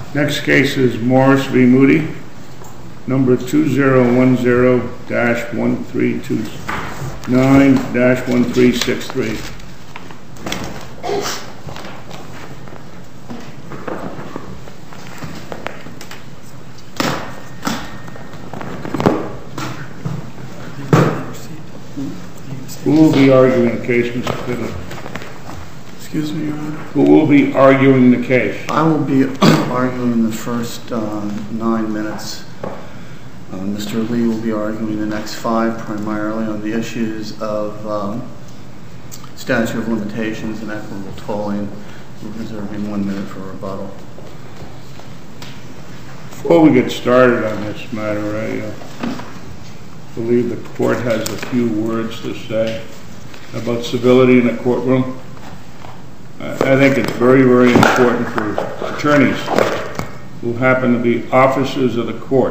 Next case is Morris v. Moody, number 2010-1329-1363. Who will be arguing the case, Mr. Fiddler? Excuse me, Your Honor? Who will be arguing the case? I will be arguing the first 9 minutes. Mr. Lee will be arguing the next 5, primarily on the issues of statute of limitations and equitable tolling. We're reserving 1 minute for rebuttal. Before we get started on this matter, I believe the court has a few words to say about civility in the courtroom. I think it's very, very important for attorneys who happen to be officers of the court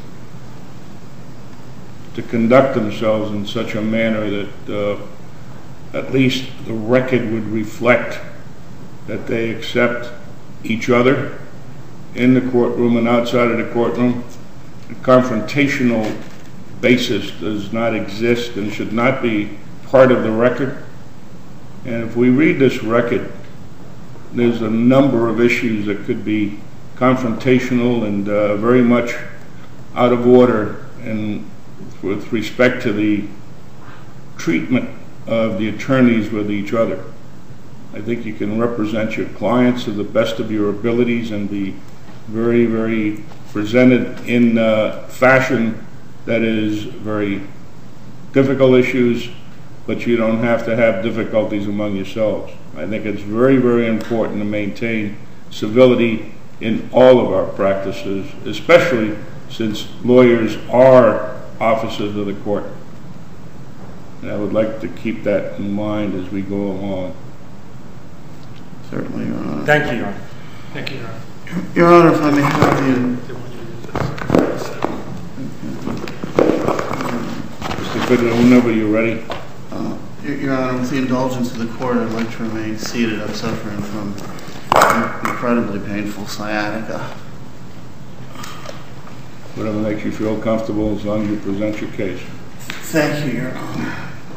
to conduct themselves in such a manner that at least the record would reflect that they accept each other in the courtroom and outside of the courtroom. A confrontational basis does not exist and should not be part of the record. And if we read this record, there's a number of issues that could be confrontational and very much out of order, and with respect to the treatment of the attorneys with each other. I think you can represent your clients to the best of your abilities and be very, very presented in a fashion that is very difficult issues, but you don't have to have difficulties among yourselves. I think it's very, very important to maintain civility in all of our practices, especially since lawyers are officers of the court. And I would like to keep that in mind as we go along. Certainly, Your Honor. Thank you, Your Honor. Thank you, Your Honor. Your Honor, if I may have the... Mr. Fiddler, whenever you're ready. Your Honor, with the indulgence of the court, I'd like to remain seated. I'm suffering from incredibly painful sciatica. Whatever makes you feel comfortable, as long as you present your case. Thank you, Your Honor.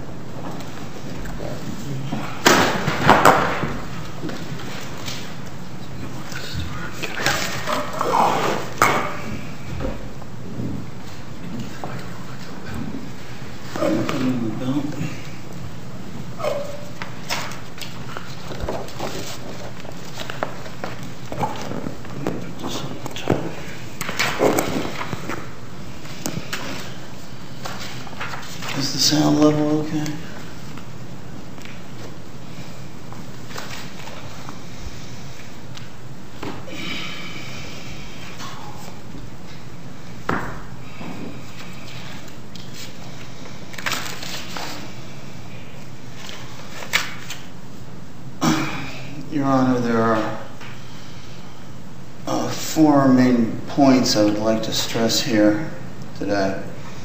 Is the sound level okay? Your Honor, there are 4 main points I would like to stress here today.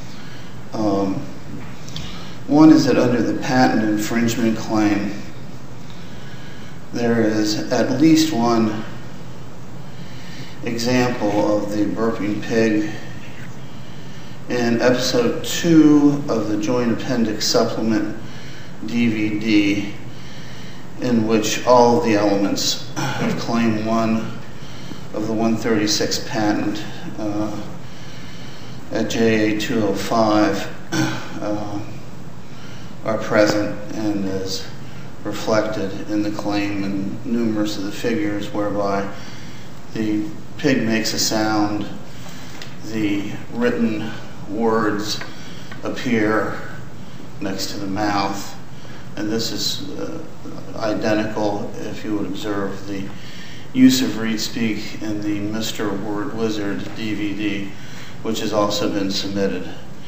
One is that under the patent infringement claim, there is at least one example of the burping pig in episode 2 of the Joint Appendix Supplement DVD, in which all of the elements of Claim 1 of the 136 patent at JA 205 are present and is reflected in the claim and numerous of the figures whereby the pig makes a sound, the written words appear next to the mouth, and this is identical, if you would observe, the use of read speak in the Mr. Word Wizard DVD, which has also been submitted.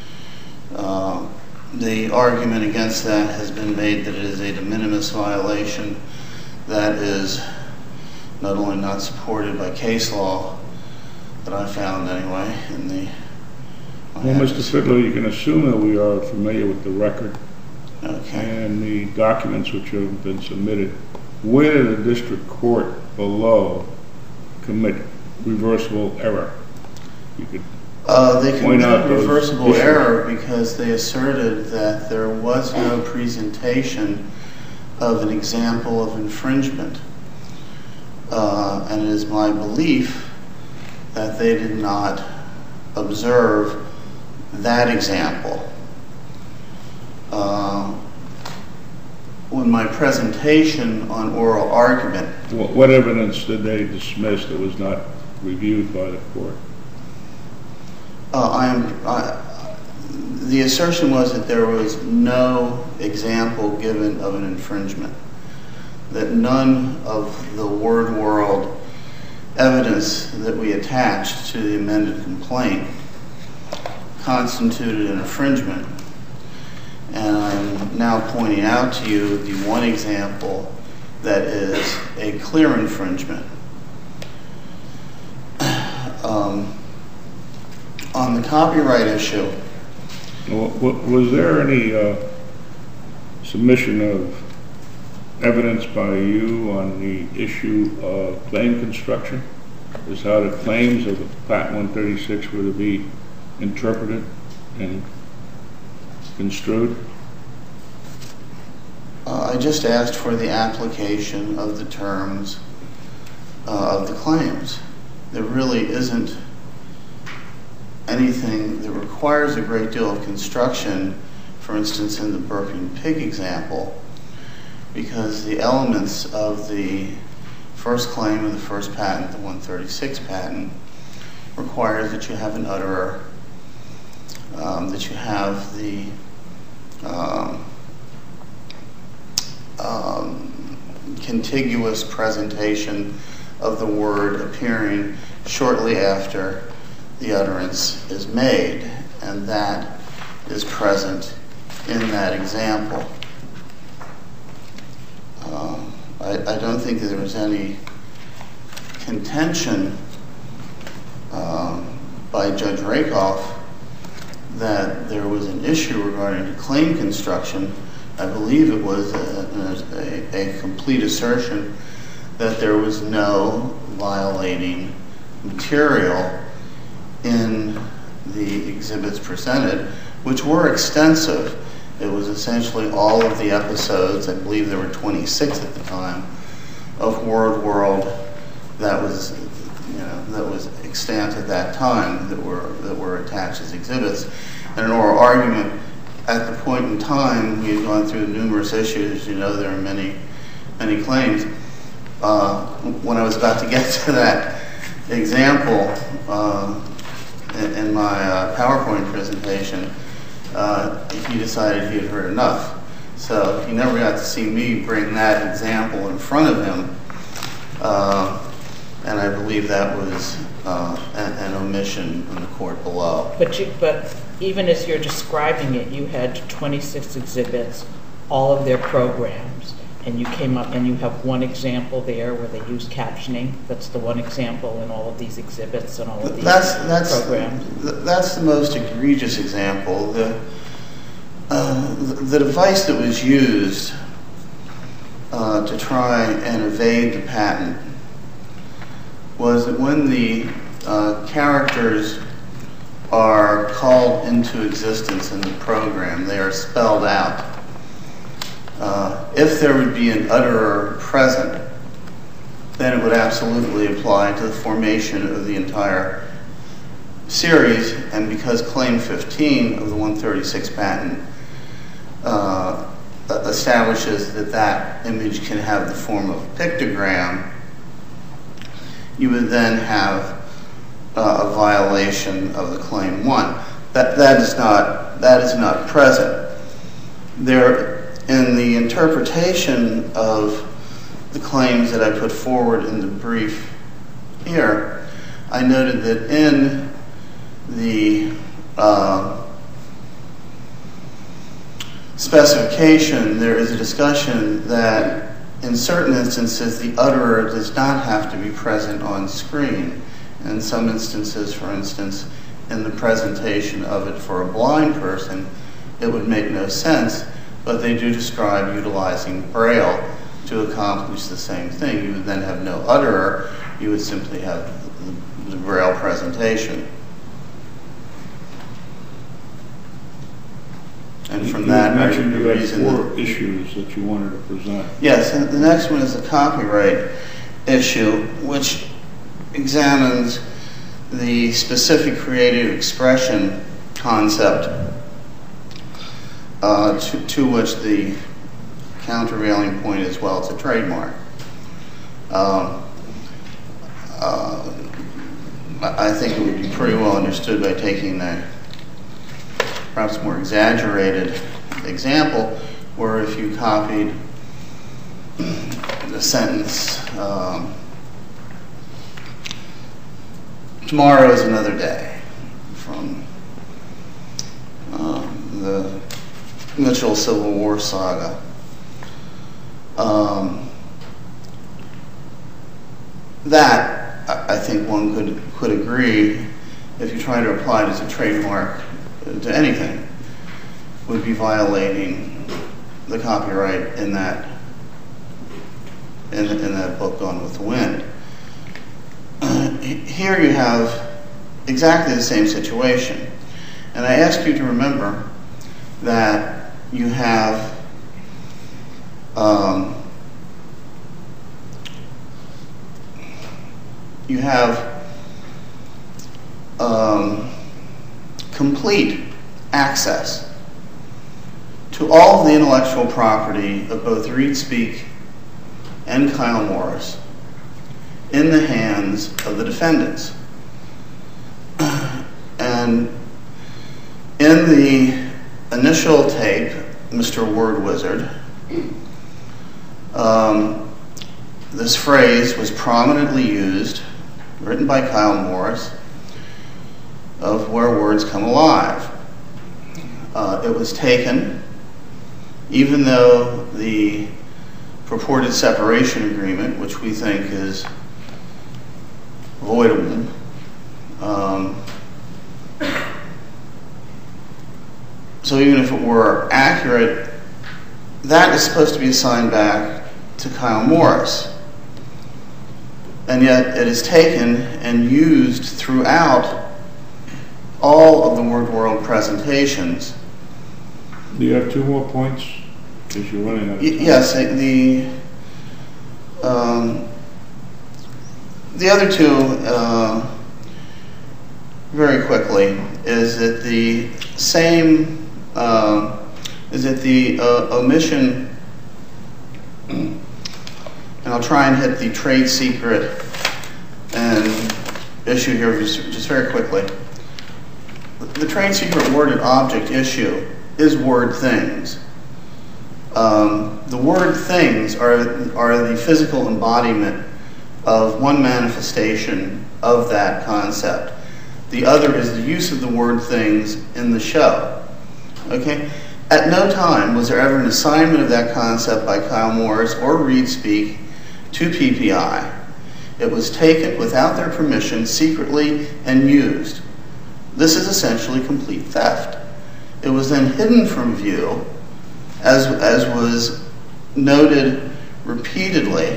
The argument against that has been made that it is a de minimis violation that is not only not supported by case law, that I found anyway in the... Well, Mr. Fiddler, you can assume that we are familiar with the record and the documents which have been submitted. Where did the district court below commit reversible error? You could They point out committed those reversible issues. error because they asserted that there was no presentation of an example of infringement. And it is my belief that they did not observe that example. When my presentation on oral argument, What evidence did they dismiss that was not reviewed by the court? the assertion was that there was no example given of an infringement, that none of the word world evidence that we attached to the amended complaint constituted an infringement. And I'm now pointing out to you the one example that is a clear infringement. On the copyright issue, Was there any submission of evidence by you on the issue of claim construction? Is how the claims of the Patent 136 were to be interpreted and construed? I just asked for the application of the terms of the claims. There really isn't anything that requires a great deal of construction, for instance, in the burping pig example, because the elements of the first claim of the first patent, the 136 patent, requires that you have an utterer, that you have the contiguous presentation of the word appearing shortly after the utterance is made, and that is present in that example. I don't think that there was any contention by Judge Rakoff that there was an issue regarding the claim construction. I believe it was a complete assertion that there was no violating material in the exhibits presented, which were extensive. It was essentially all of the episodes, I believe there were 26 at the time, of Word World that was extant at that time that were attached as exhibits. And an oral argument at the point in time, we had gone through numerous issues. You know, there are many claims. When I was about to get to that example in my PowerPoint presentation, he decided he had heard enough. So he never got to see me bring that example in front of him, and I believe that was an omission in the court below. But even as you're describing it, you had 26 exhibits, all of their programs, and you came up and you have one example there where they use captioning. That's the one example in all of these exhibits and all of these programs. That's the most egregious example. The device that was used to try and evade the patent was that when the characters are called into existence in the program, they are spelled out. If there would be an utterer present, then it would absolutely apply to the formation of the entire series. And because Claim 15 of the 136 patent establishes that that image can have the form of a pictogram, you would then have a violation of the Claim 1. That is not present. In the interpretation of the claims that I put forward in the brief here, I noted that in the specification there is a discussion that in certain instances the utterer does not have to be present on screen. In some instances, for instance, in the presentation of it for a blind person, it would make no sense, but they do describe utilizing Braille to accomplish the same thing. You would then have no utterer, you would simply have the Braille presentation. And from that, you mentioned you had reason 4 issues that you wanted to present. yes, and the next one is the copyright issue, which examines the specific creative expression concept to which the countervailing point is, well, it's a trademark. I think it would be pretty well understood by taking a perhaps more exaggerated example, where if you copied the sentence, tomorrow is another day, from the Mitchell Civil War saga. That, I think one could agree, if you try to apply it as a trademark to anything, would be violating the copyright in that book, Gone with the Wind. Here you have exactly the same situation, and I ask you to remember that you have complete access to all of the intellectual property of both Reed Speak and Kyle Morris in the hands of the defendants. And in the initial tape, Mr. Word Wizard, this phrase was prominently used, written by Kyle Morris, of where words come alive. It was taken, even though the purported separation agreement, which we think is voidable, so even if it were accurate, that is supposed to be assigned back to Kyle Morris. And yet it is taken and used throughout all of the Word World presentations. Do you have 2 more points? Because you're running out of time. Yes, the other 2, very quickly, is that the same, omission, and I'll try and hit the trade secret and issue here just very quickly. The trade secret word and object issue is word things. The word things are the physical embodiment of one manifestation of that concept. The other is the use of the word things in the show. Okay? At no time was there ever an assignment of that concept by Kyle Morris or Reed Speak to PPI. It was taken without their permission, secretly, and used. This is essentially complete theft. It was then hidden from view, as was noted repeatedly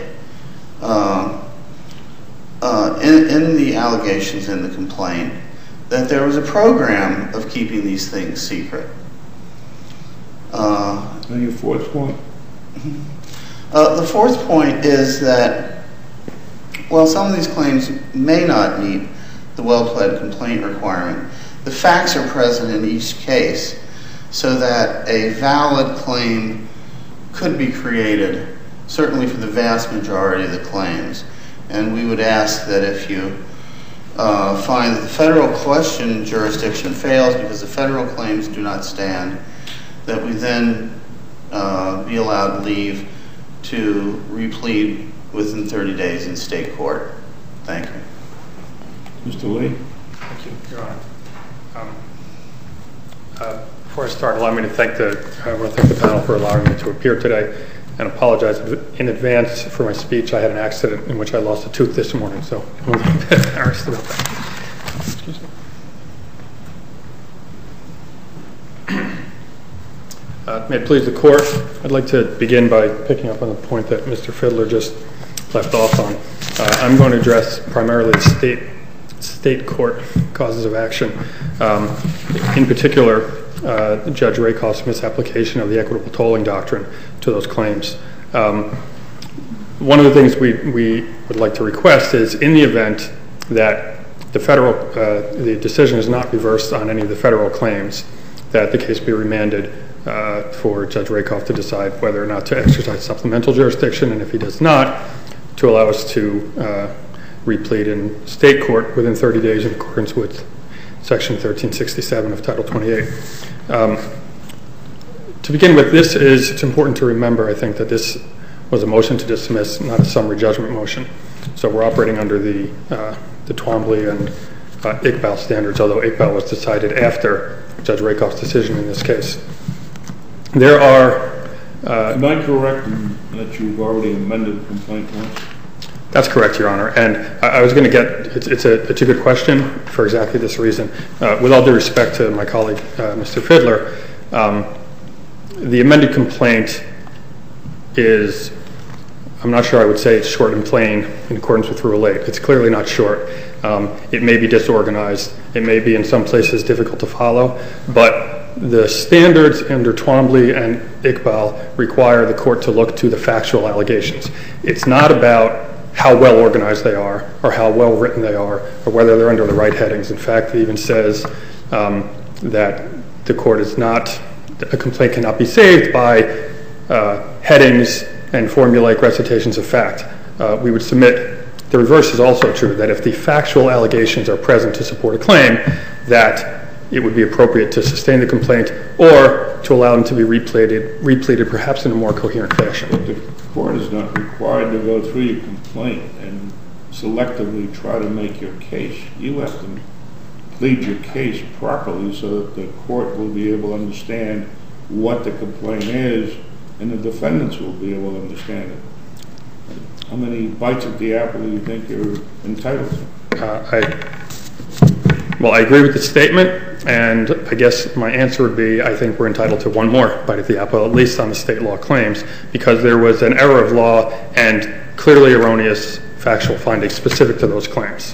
in the allegations in the complaint, that there was a program of keeping these things secret. And your 4th point? The 4th point is that while some of these claims may not meet the well-pled complaint requirement, the facts are present in each case so that a valid claim could be created, certainly for the vast majority of the claims. And we would ask that if you find that the federal question jurisdiction fails because the federal claims do not stand, that we then be allowed leave to replead within 30 days in state court. Thank you. Mr. Lee? Thank you, Your Honor. Before I start, allow me to thank the panel for allowing me to appear today and apologize in advance for my speech. I had an accident in which I lost a tooth this morning, so I'm a little bit embarrassed about that. Excuse me. May it please the Court, I'd like to begin by picking up on the point that Mr. Fiddler just left off on. I'm going to address primarily state court causes of action. In particular, Judge Rakoff's misapplication of the equitable tolling doctrine to those claims. One of the things we would like to request is, in the event that the decision is not reversed on any of the federal claims, that the case be remanded for Judge Rakoff to decide whether or not to exercise supplemental jurisdiction, and if he does not, to allow us to replead in state court within 30 days in accordance with Section 1367 of Title 28. To begin with, it's important to remember, I think, that this was a motion to dismiss, not a summary judgment motion. So we're operating under the Twombly and Iqbal standards, although Iqbal was decided after Judge Rakoff's decision in this case. There are... Am I correct in that you've already amended the complaint once? That's correct, Your Honor. And I was going to get... It's a good question for exactly this reason. With all due respect to my colleague, Mr. Fidler, the amended complaint is... I'm not sure I would say it's short and plain in accordance with Rule 8. It's clearly not short. It may be disorganized. It may be in some places difficult to follow. But the standards under Twombly and Iqbal require the court to look to the factual allegations. It's not about how well organized they are or how well written they are or whether they're under the right headings. In fact, it even says that the court is not... A complaint cannot be saved by headings and formulaic recitations of fact. We would submit the reverse is also true, that if the factual allegations are present to support a claim, that it would be appropriate to sustain the complaint or to allow them to be repleaded perhaps in a more coherent fashion. But the court is not required to go through your complaint and selectively try to make your case. You have to plead your case properly so that the court will be able to understand what the complaint is and the defendants will be able to understand it. How many bites at the apple do you think you're entitled to? Well, I agree with the statement, and I guess my answer would be I think we're entitled to one more bite at the apple, at least on the state law claims, because there was an error of law and clearly erroneous factual findings specific to those claims.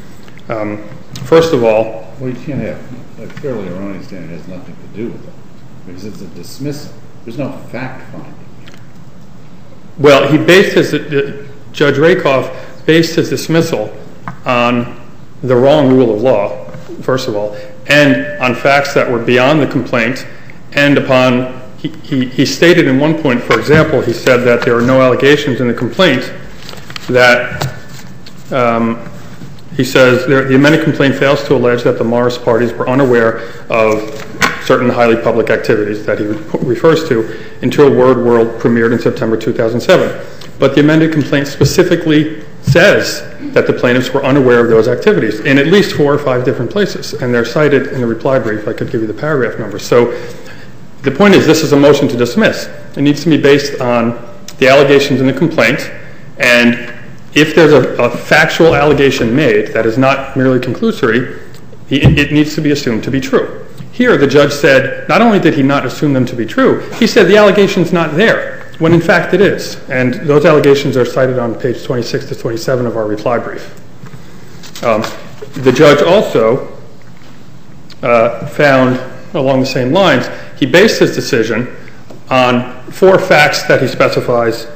First of all... Well, you can't have a clearly erroneous standard. It has nothing to do with it, because it's a dismissal. There's no fact finding. Well, Judge Rakoff based his dismissal on the wrong rule of law, first of all, and on facts that were beyond the complaint, and upon, he stated in one point, for example, he said that there are no allegations in the complaint that, he says, the amended complaint fails to allege that the Morris parties were unaware of certain highly public activities that he refers to until Word World premiered in September 2007. But the amended complaint specifically says that the plaintiffs were unaware of those activities in at least 4 or 5 different places, and they're cited in the reply brief. I could give you the paragraph number. So the point is, this is a motion to dismiss. It needs to be based on the allegations in the complaint, and if there's a factual allegation made that is not merely conclusory, it needs to be assumed to be true. Here, the judge said, not only did he not assume them to be true, he said the allegation's not there, when in fact it is. And those allegations are cited on page 26 to 27 of our reply brief. The judge also found, along the same lines, he based his decision on 4 facts that he specifies,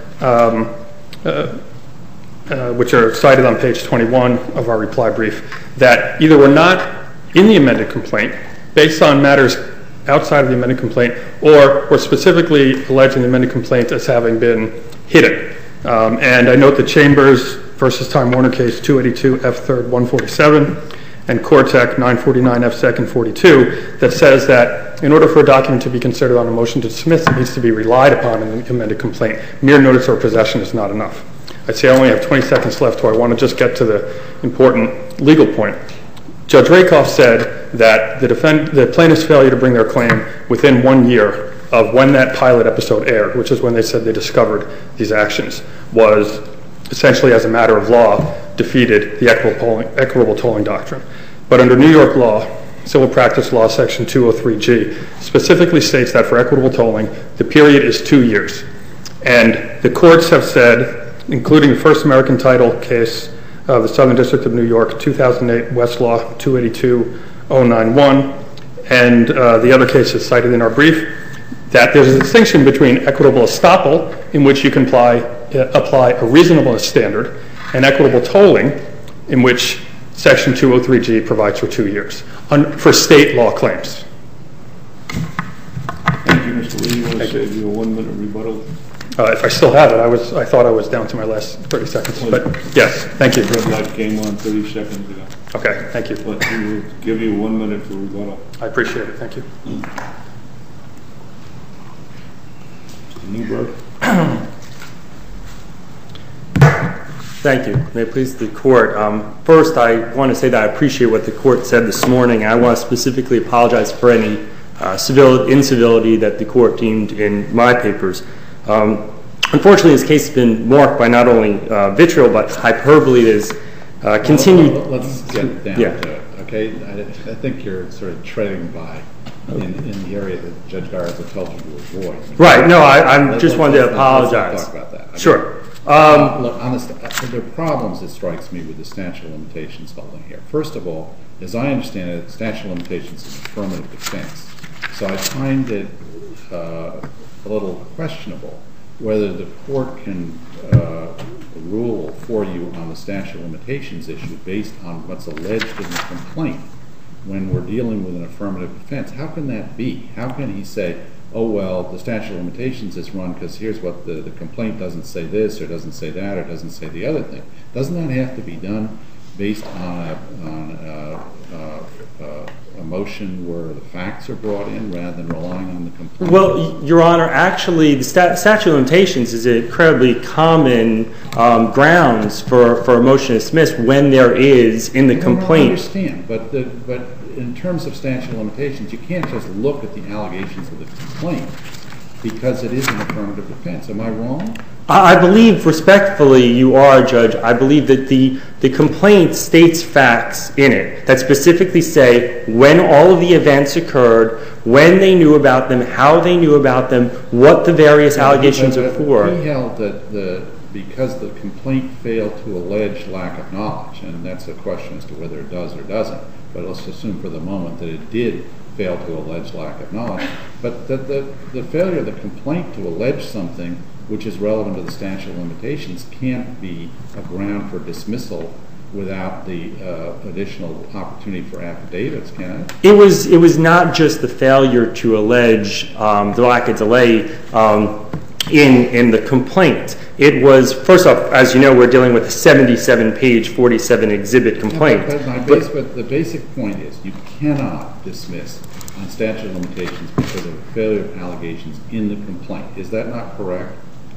which are cited on page 21 of our reply brief, that either were not in the amended complaint, based on matters outside of the amended complaint, or were specifically alleged in the amended complaint as having been hidden. And I note the Chambers v. Time Warner case 282 F. 3rd 147 and Cortec 949 F. 2nd 42 that says that in order for a document to be considered on a motion to dismiss, it needs to be relied upon in the amended complaint. Mere notice or possession is not enough. I see I only have 20 seconds left, so I want to just get to the important legal point. Judge Rakoff said that the plaintiff's failure to bring their claim within 1 year of when that pilot episode aired, which is when they said they discovered these actions, was essentially, as a matter of law, defeated the equitable tolling doctrine. But under New York law, Civil Practice Law Section 203G specifically states that for equitable tolling, the period is 2 years. And the courts have said including the First American Title case of the Southern District of New York, 2008 Westlaw 282091, and the other cases cited in our brief, that there's a distinction between equitable estoppel, in which you can apply a reasonableness standard, and equitable tolling, in which Section 203G provides for 2 years for state law claims. Thank you, Mr. Lee. You want to save you a 1 minute rebuttal? If I still have it, I thought I was down to my last 30 seconds, but yes, thank you. The red light came on 30 seconds ago. Okay, thank you. But we will give you 1 minute for rebuttal. I appreciate it, thank you. Mr. Newberg. Thank you. May it please the Court. First, I want to say that I appreciate what the Court said this morning. I want to specifically apologize for any incivility that the Court deemed in my papers. Unfortunately, this case has been marked by not only vitriol, but hyperbole that is continued. Let's get down to it, okay? I think you're sort of treading by in the area that Judge Garza told you to avoid. Right. No, I just wanted to apologize. Let's talk about that. Sure. Look, honestly, there are problems, it strikes me, with the statute of limitations holding here. First of all, as I understand it, statute of limitations is affirmative defense. So I find it a little questionable whether the Court can rule for you on the statute of limitations issue based on what's alleged in the complaint when we're dealing with an affirmative defense. How can that be? How can he say, oh, well, the statute of limitations is run because here's what the complaint doesn't say this or doesn't say that or doesn't say the other thing? Doesn't that have to be done based on a motion where the facts are brought in rather than relying on the complaint? Well, Your Honor, actually, the statute of limitations is an incredibly common grounds for a motion to dismiss when there is in the complaint. I understand, but in terms of statute of limitations, you can't just look at the allegations of the complaint because it is an affirmative defense. Am I wrong? I believe, respectfully, you are, Judge. I believe that the complaint states facts in it that specifically say when all of the events occurred, when they knew about them, how they knew about them, what the various allegations are for. He held that because the complaint failed to allege lack of knowledge, and that's a question as to whether it does or doesn't, but let's assume for the moment that it did fail to allege lack of knowledge, but the failure of the complaint to allege something which is relevant to the statute of limitations can't be a ground for dismissal without the additional opportunity for affidavits, can it? It was not just the failure to allege the lack of delay in the complaint. It was, first off, as you know, we're dealing with a 77-page, 47-exhibit complaint. But the basic point is you cannot dismiss on statute of limitations because of a failure of allegations in the complaint. Is that not correct?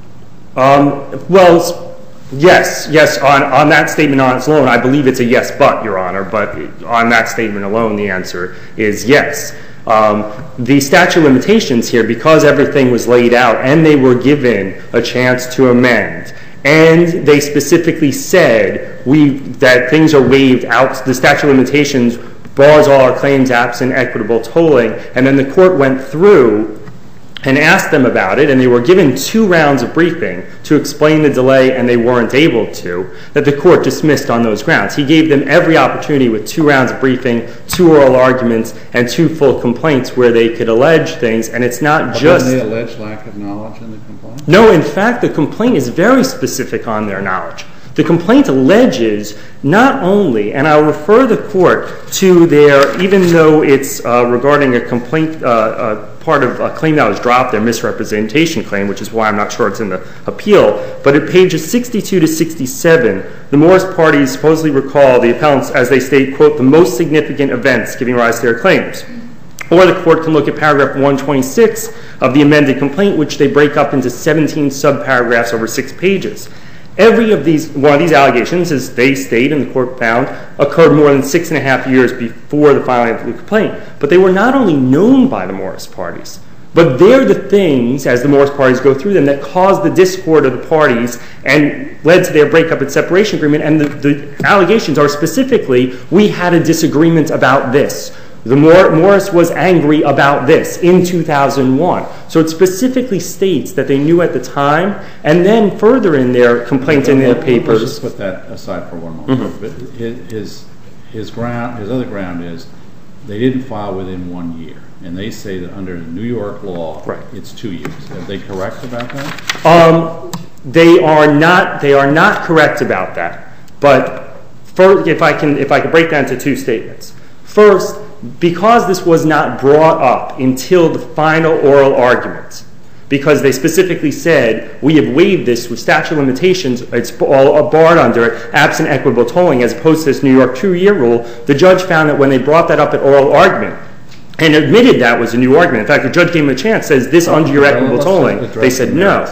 Well, yes. On that statement on its own, I believe it's a yes, but, Your Honor. But on that statement alone, the answer is yes. The statute of limitations here, because everything was laid out and they were given a chance to amend, and they specifically said that things are waived out, the statute of limitations bars all our claims absent equitable tolling, and then the Court went through and asked them about it, and they were given 2 rounds of briefing to explain the delay, and they weren't able to, that the Court dismissed on those grounds. He gave them every opportunity with 2 rounds of briefing, 2 oral arguments, and 2 full complaints where they could allege things, and it's not just... But didn't they allege lack of knowledge in the complaint? No, in fact, the complaint is very specific on their knowledge. The complaint alleges not only, and I'll refer the Court to their, even though it's regarding a complaint, part of a claim that was dropped, their misrepresentation claim, which is why I'm not sure it's in the appeal, but at pages 62 to 67, the Morris parties supposedly recall the appellants as they state, quote, the most significant events giving rise to their claims. Or the Court can look at paragraph 126 of the amended complaint, which they break up into 17 subparagraphs over 6 pages. Every of these, one of these allegations, as they state and the Court found, occurred more than 6.5 years before the filing of the complaint. But they were not only known by the Morris parties, but they're the things, as the Morris parties go through them, that caused the discord of the parties and led to their breakup and separation agreement. And the allegations are specifically, we had a disagreement about this. Morris was angry about this in 2001. So it specifically states that they knew at the time, and then further in their complaint in their papers. Let's just put that aside for one moment. But his other ground is they didn't file within 1 year, and they say that under New York law, it's 2 years. Are they correct about that? They are not correct about that. But first, if I can break down into two statements. First, because this was not brought up until the final oral argument, because they specifically said, we have waived this with statute of limitations, it's all barred under absent equitable tolling as opposed to this New York 2-year rule, the judge found that when they brought that up at oral argument and admitted that was a new argument, in fact, the judge gave them a chance, says this under your equitable tolling, they said no.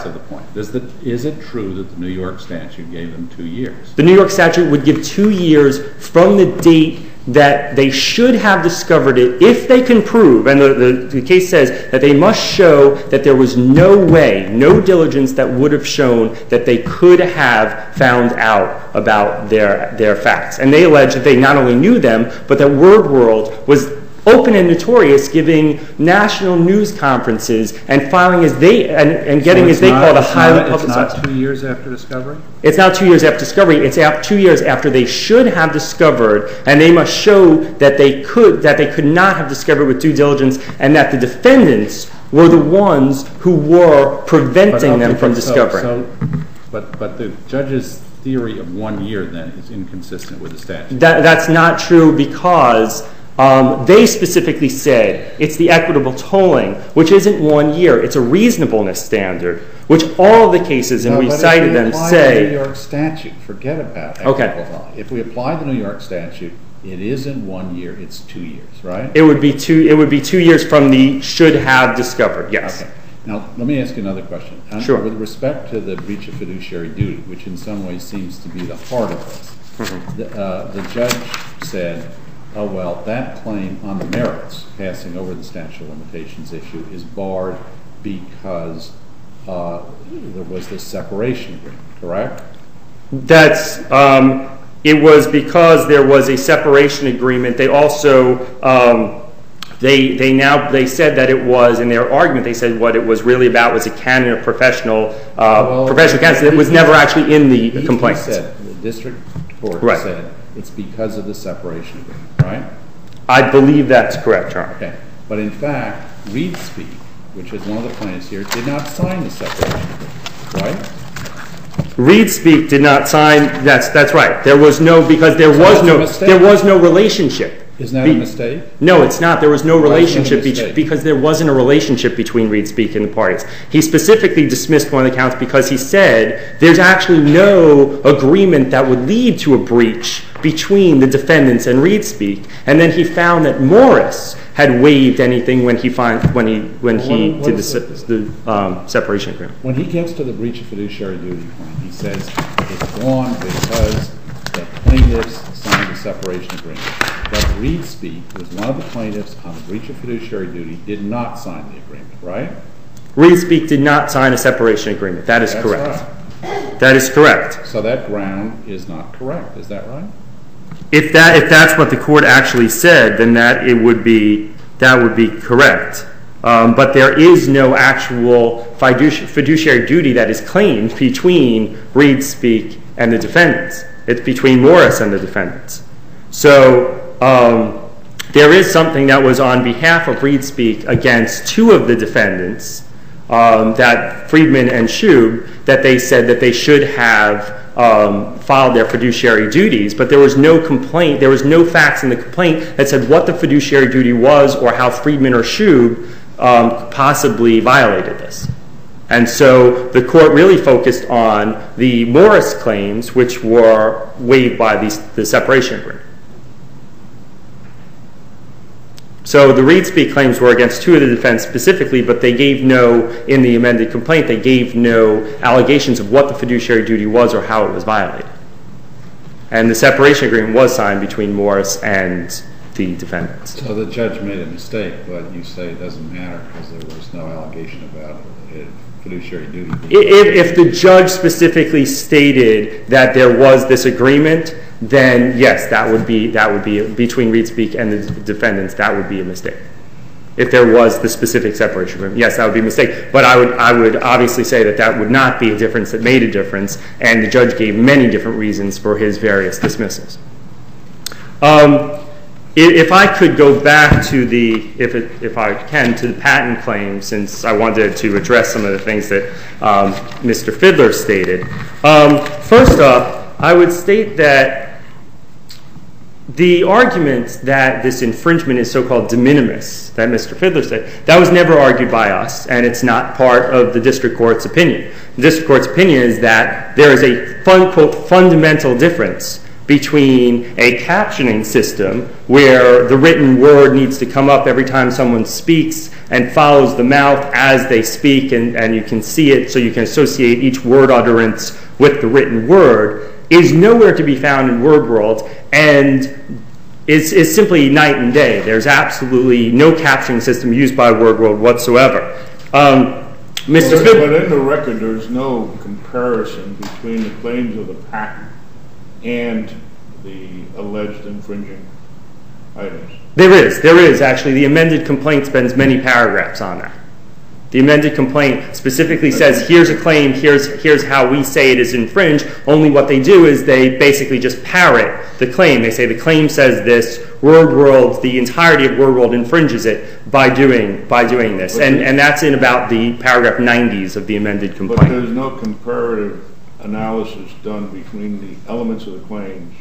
Is it true that the New York statute gave them 2 years? The New York statute would give 2 years from the date that they should have discovered it if they can prove, and the case says that they must show that there was no way, no diligence that would have shown that they could have found out about their facts. And they allege that they not only knew them, but that WordWorld was open and notorious, giving national news conferences and filing as they and getting as they call it a highly publicized. It's not 2 years after discovery? It's not 2 years after discovery. It's 2 years after they should have discovered, and they must show that they could not have discovered with due diligence, and that the defendants were the ones who were preventing them from discovering. But the judge's theory of 1 year then is inconsistent with the statute. That's not true because they specifically said it's the equitable tolling, which isn't 1 year. It's a reasonableness standard, which all of the cases, and we cited them, say. The New York statute, forget about equitable tolling. If we apply the New York statute, it isn't 1 year, it's 2 years, right? It would be 2 years from the should have discovered, yes. Okay. Now, let me ask you another question. Sure. With respect to the breach of fiduciary duty, which in some ways seems to be the heart of this, the judge said, oh, well, that claim on the merits, passing over the statute of limitations issue, is barred because there was this separation agreement, correct? It was because there was a separation agreement. They also, they said that it was, in their argument, they said what it was really about was a canon of professional counsel. It was never actually in the complaint. He said, the district court said, it's because of the separation agreement, right? I believe that's correct, Your Honor. Okay. But in fact, Reed Speak, which is one of the plaintiffs here, did not sign the separation agreement, right? Reed Speak did not sign, that's right. There was no, because there was no relationship. Isn't that a mistake? No, it's not. There was no relationship because there wasn't a relationship between Reed Speak and the parties. He specifically dismissed one of the counts because he said there's actually no agreement that would lead to a breach between the defendants and Reed Speak. And then he found that Morris had waived anything when he did the separation agreement. When he gets to the breach of fiduciary duty point, he says it's gone because the plaintiffs signed the separation agreement. But Reed Speak was one of the plaintiffs on the breach of fiduciary duty, did not sign the agreement, right? Reed Speak did not sign a separation agreement. That is correct. Right. That is correct. So that ground is not correct. Is that right? If that's what the court actually said, then that would be correct. But there is no actual fiduciary duty that is claimed between Reed Speak and the defendants. It's between Morris and the defendants. So there is something that was on behalf of Reed Speak against two of the defendants, that Friedman and Shube, that they said that they should have filed their fiduciary duties, but there was no complaint, there was no facts in the complaint that said what the fiduciary duty was or how Friedman or Shube possibly violated this. And so the court really focused on the Morris claims, which were waived by the separation agreement. So the Reed Speak claims were against two of the defendants specifically, but they gave no, in the amended complaint, they gave no allegations of what the fiduciary duty was or how it was violated. And the separation agreement was signed between Morris and the defendants. So the judge made a mistake, but you say it doesn't matter because there was no allegation about it fiduciary duty. If the judge specifically stated that there was this agreement, then yes, that would be between Reed Speak and the defendants. That would be a mistake. If there was the specific separation agreement, yes, that would be a mistake. But I would obviously say that would not be a difference that made a difference, and the judge gave many different reasons for his various dismissals. If I could go back to if I can, to the patent claim, since I wanted to address some of the things that Mr. Fidler stated. First off, I would state that the argument that this infringement is so-called de minimis, that Mr. Fidler said, that was never argued by us, and it's not part of the district court's opinion. The district court's opinion is that there is a, quote, fundamental difference between a captioning system where the written word needs to come up every time someone speaks and follows the mouth as they speak, and you can see it so you can associate each word utterance with the written word, is nowhere to be found in Word World, and is simply night and day. There's absolutely no captioning system used by Word World whatsoever. Mr. Fidler, but in the record, there's no comparison between the claims of the patent and the alleged infringing items. There is actually. The amended complaint spends many paragraphs on that. The amended complaint specifically says, here's a claim, here's how we say it is infringed. Only what they do is they basically just parrot the claim. They say the claim says this, Word World, the entirety of Word World infringes it by doing this. And that's in about the paragraph 90s of the amended complaint. But there's no comparative analysis done between the elements of the claims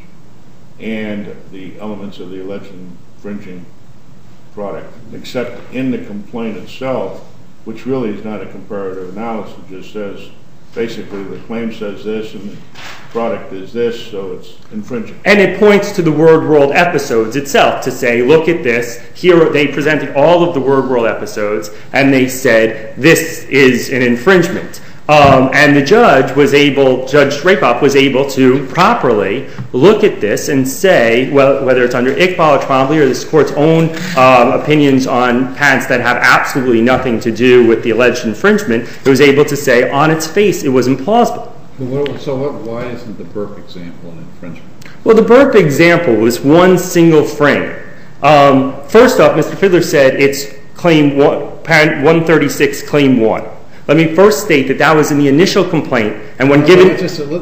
and the elements of the alleged infringing product, except in the complaint itself, which really is not a comparative analysis. It just says, basically, the claim says this and the product is this, so it's infringing. And it points to the Word World episodes itself to say, look at this. Here they presented all of the Word World episodes, and they said, this is an infringement. And the judge was able, Judge Drapoff was able to properly look at this and say, well, whether it's under Iqbal or Twombly or this court's own opinions on patents that have absolutely nothing to do with the alleged infringement, it was able to say on its face it was implausible. Why isn't the Burke example an infringement? Well, the Burke example was one single frame. First off, Mr. Fidler said it's claim patent 136, claim 1. Let me first state that was in the initial complaint, and when given...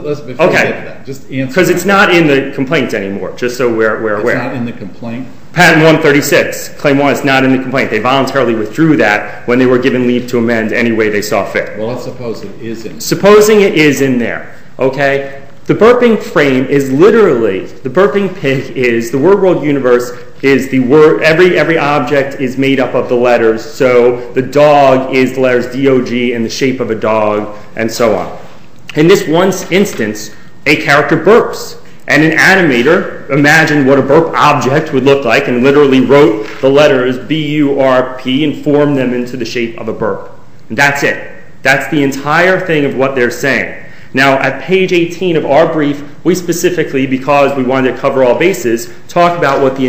Okay. Just answer. Because it's not in the complaint anymore, just so we're aware. It's not in the complaint? Patent 136, claim 1 is not in the complaint. They voluntarily withdrew that when they were given leave to amend any way they saw fit. Well, let's suppose it is in there. Supposing it is in there, okay? The burping frame is literally, the burping pig is, the Word World universe is the word, every object is made up of the letters, so the dog is the letters D-O-G in the shape of a dog, and so on. In this one instance, a character burps, and an animator imagined what a burp object would look like and literally wrote the letters B-U-R-P and formed them into the shape of a burp. And that's it. That's the entire thing of what they're saying. Now, at page 18 of our brief, we specifically, because we wanted to cover all bases, talk about what the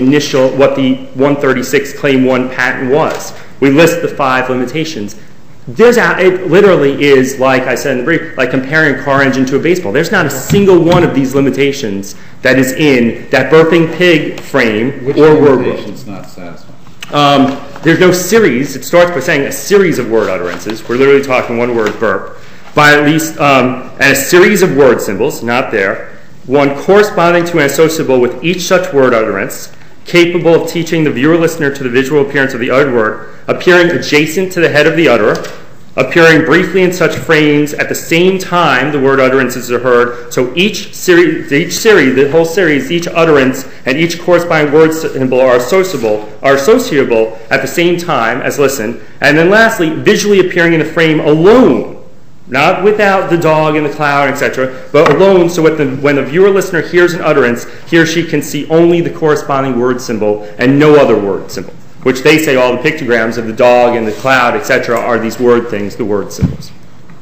136 Claim 1 patent was. We list the 5 limitations. It literally is, like I said in the brief, like comparing a car engine to a baseball. There's not a single one of these limitations that is in that burping pig frame Which or word. Which limitation is not satisfying? There's no series. It starts by saying a series of word utterances. We're literally talking one word burp. By at least, and a series of word symbols, not there, one corresponding to and associable with each such word utterance, capable of teaching the viewer-listener to the visual appearance of the uttered word, appearing adjacent to the head of the utterer, appearing briefly in such frames at the same time the word utterances are heard, so each series, the whole series, each utterance, and each corresponding word symbol are associable at the same time as listen, and then lastly, visually appearing in the frame alone, not without the dog and the cloud, etc., but alone, so when the viewer-listener hears an utterance, he or she can see only the corresponding word symbol and no other word symbol, which they say all the pictograms of the dog and the cloud, etc., are these word things, the word symbols.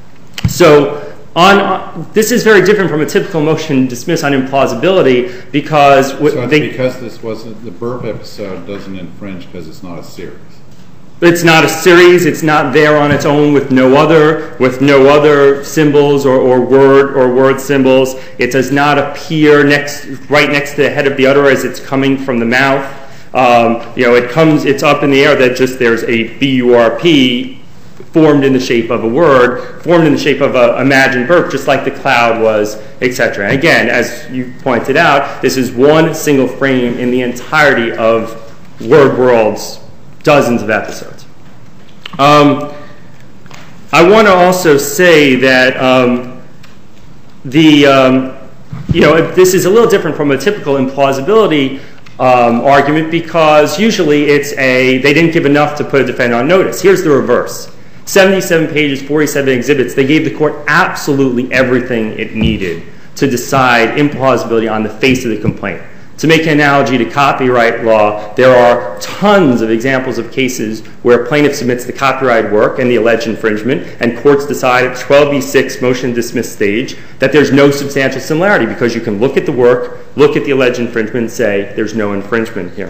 So this is very different from a typical motion to dismiss on implausibility because... because this wasn't, the burp episode doesn't infringe because it's not a series. It's not a series. It's not there on its own with no other symbols or word symbols. It does not appear right next to the head of the utterer as it's coming from the mouth. It's up in the air that just there's a BURP formed in the shape of a word, formed in the shape of an imagined verb, just like the cloud was, etc. And again, as you pointed out, this is one single frame in the entirety of Word World's dozens of episodes. I want to also say that this is a little different from a typical implausibility argument, because usually it's they didn't give enough to put a defendant on notice. Here's the reverse. 77 pages, 47 exhibits. They gave the court absolutely everything it needed to decide implausibility on the face of the complaint. To make an analogy to copyright law, there are tons of examples of cases where a plaintiff submits the copyright work and the alleged infringement, and courts decide at 12b6 motion to dismiss stage that there's no substantial similarity, because you can look at the work, look at the alleged infringement, and say there's no infringement here.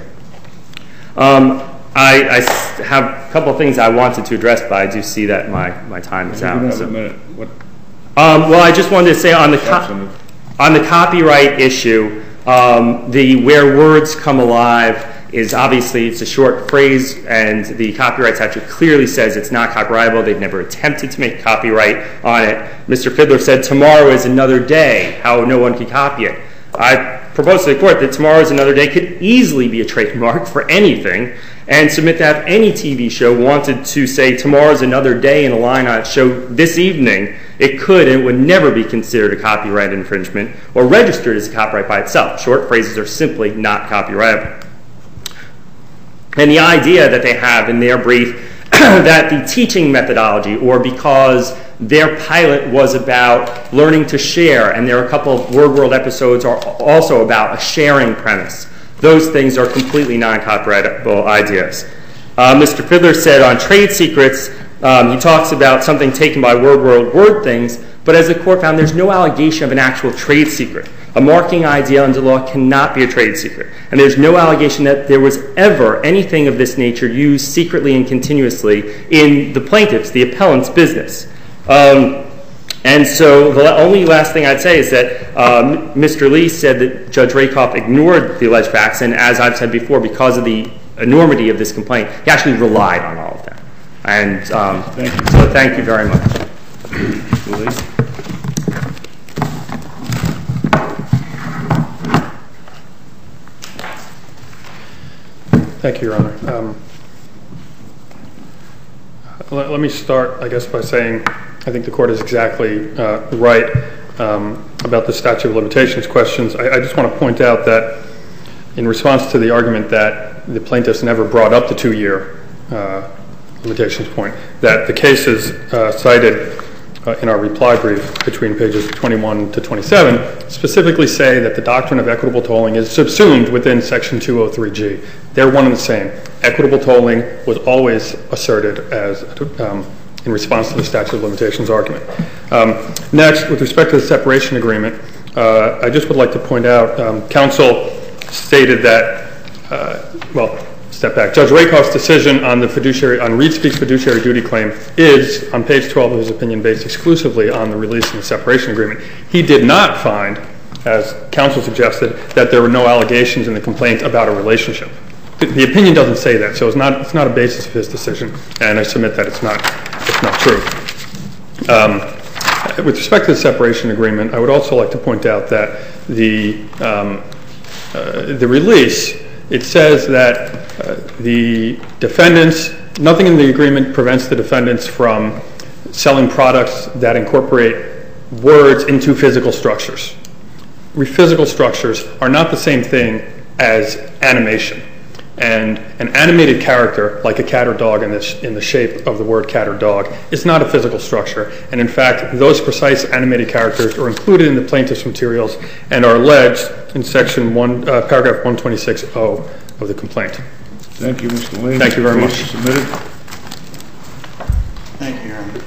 I have a couple of things I wanted to address, but I do see that my time is out. You have a minute. What? Well, I just wanted to say on the copyright issue, where words come alive is obviously it's a short phrase, and the copyright statute clearly says it's not copyrightable. They've never attempted to make copyright on it. Mr. Fidler said tomorrow is another day, how no one can copy it. I propose to the court that tomorrow is another day could easily be a trademark for anything, and submit that if any TV show wanted to say tomorrow is another day in a line on its show this evening, it could, and it would never be considered a copyright infringement or registered as a copyright by itself. Short phrases are simply not copyrightable. And the idea that they have in their brief that the teaching methodology, or because their pilot was about learning to share, and there are a couple of Word World episodes are also about a sharing premise, those things are completely non-copyrightable ideas. Mr. Fidler said on trade secrets, he talks about something taken by Word World word things, but as the court found, there's no allegation of an actual trade secret. A marking idea under law cannot be a trade secret. And there's no allegation that there was ever anything of this nature used secretly and continuously in the plaintiff's, the appellant's business. And so the only last thing I'd say is that Mr. Lee said that Judge Rakoff ignored the alleged facts, and as I've said before, because of the enormity of this complaint, he actually relied on all of that. And so thank you very much. Mr. Lee. Thank you, Your Honor. Let me start, I guess, by saying I think the court is exactly right about the statute of limitations questions. I just want to point out that in response to the argument that the plaintiffs never brought up the 2-year limitations point, that the cases cited in our reply brief between pages 21 to 27 specifically say that the doctrine of equitable tolling is subsumed within Section 203G. They're one and the same. Equitable tolling was always asserted as in response to the statute of limitations argument. Next, with respect to the separation agreement, I just would like to point out, counsel stated that, step back. Judge Rakoff's decision on Reed Speaks fiduciary duty claim is, on page 12 of his opinion, based exclusively on the release and the separation agreement. He did not find, as counsel suggested, that there were no allegations in the complaint about a relationship. The opinion doesn't say that, so it's not a basis of his decision, and I submit that it's not true. With respect to the separation agreement, I would also like to point out that the release, it says that the defendants, nothing in the agreement prevents the defendants from selling products that incorporate words into physical structures. Physical structures are not the same thing as animation. And an animated character, like a cat or dog in the shape of the word cat or dog, is not a physical structure. And in fact, those precise animated characters are included in the plaintiff's materials and are alleged in section paragraph 126.0 of the complaint. Thank you, Mr. Lee. Thank you very much. Submitted. Thank you, Your Honor.